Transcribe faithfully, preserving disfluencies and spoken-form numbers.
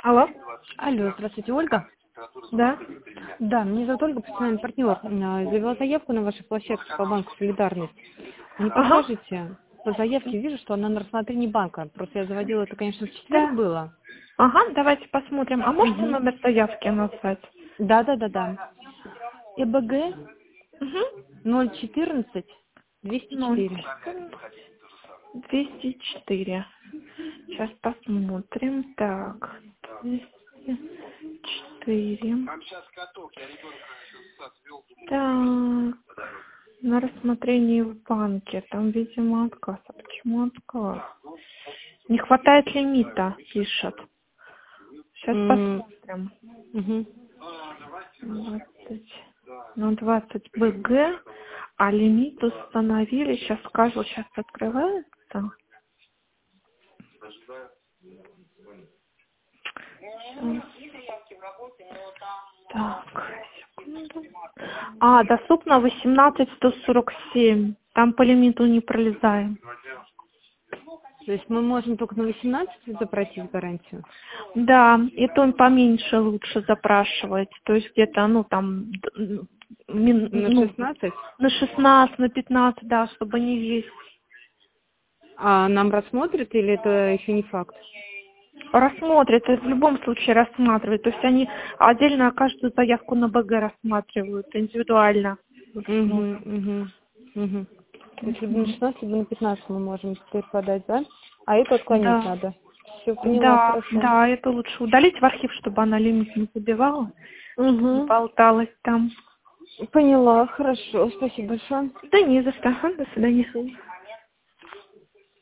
Алло? Алло, здравствуйте, Ольга. Да? Да, меня зовут Ольга, профессиональный партнер. А, Завела заявку на вашей площадке по банку «Солидарность». Не Ага. подскажете? По заявке вижу, что она на рассмотрении банка. Просто я заводила это, конечно, в четверг Да. было. Ага, давайте посмотрим. А можете Угу. номер заявки назвать? Да, да, да, да. ЭБГ Угу. ноль четырнадцать двести ноль четыре. четырнадцать двести четыре. Сейчас посмотрим. Так. двести четыре. Так. На рассмотрении в банке. Там, видимо, отказ. А почему отказ? Не хватает лимита, пишет. Сейчас посмотрим. Угу. двадцать, ну, двадцать БГ, а лимит установили, сейчас скажу, сейчас открывается. Щас. Так, секунду. А, доступно восемнадцать сто сорок семь. Там по лимиту не пролезаем. То есть мы можем только на восемнадцать запросить гарантию? Да, и то поменьше лучше запрашивать. То есть где-то, ну, там, д- мин- На ну, шестнадцать? на шестнадцать, на пятнадцать, да, чтобы не весь. А нам рассмотрят или это еще не факт? Рассмотрят, это в любом случае рассматривают. То есть они отдельно каждую заявку на БГ рассматривают, индивидуально. Угу, угу, угу. То есть либо на шестнадцать, либо на пятнадцать мы можем теперь подать, да? А это отклонить Да, надо. Все, поняла, да, хорошо. да, это лучше удалить в архив, чтобы она лимит не забивала, чтобы не Угу. болталась там. Поняла, хорошо. Спасибо большое. Да не за что. До свидания.